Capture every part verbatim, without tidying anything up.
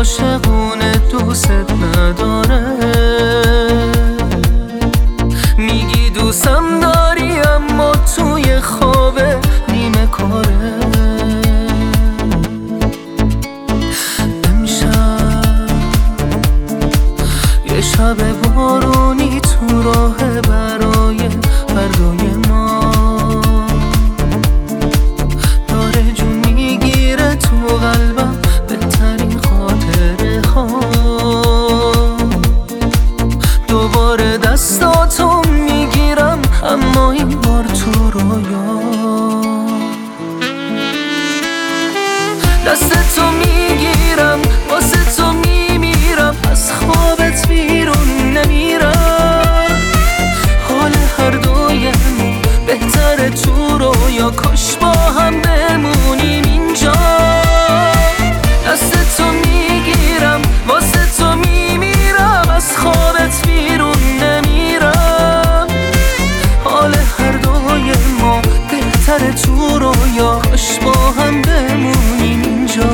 عاشقونه دوست نداره. میگی دوستم داری اما توی خوابه نیمه کاره. امشب یه شب بارونی تو راه برای فردای ما داره جون میگیره تو قلبم بهترین خاطره ها. دوباره دستاتو میگیرم اما این بار تو رویا. دستتو میگیرم واسه تو میمیرم، از خوابت بیرون نمیرم. حال هر دویم بهتره تو رویا، کاش با هم بمونیم اینجا. دستتو میگیرم واسه تو میمیرم، از خوابت بیرون نمیرم. حال هر دوی ما بهتره تو رویا، کاش با هم بمونیم اینجا.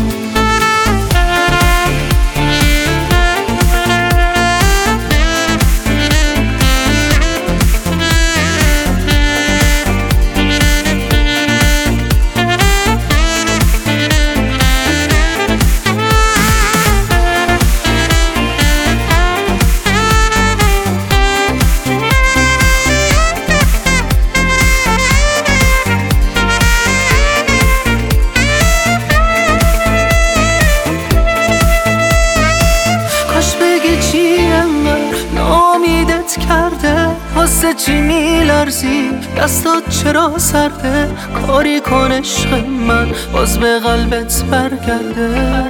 کرده واسه چی میلرزی؟ دستات چرا سرده؟ کاری کن عشق من باز به قلبت برگرده.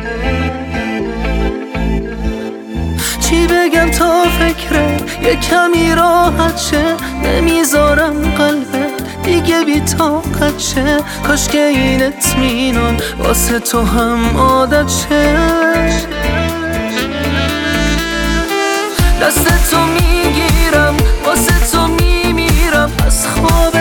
چی بگم تا فکره یه کمی راحت شه؟ نمیذارم قلبت دیگه بی طاقت شه. کاش که این اطمینان واسه تو هم عادت شه. دستتو میگیرم واسه تو میمیرم، از خواب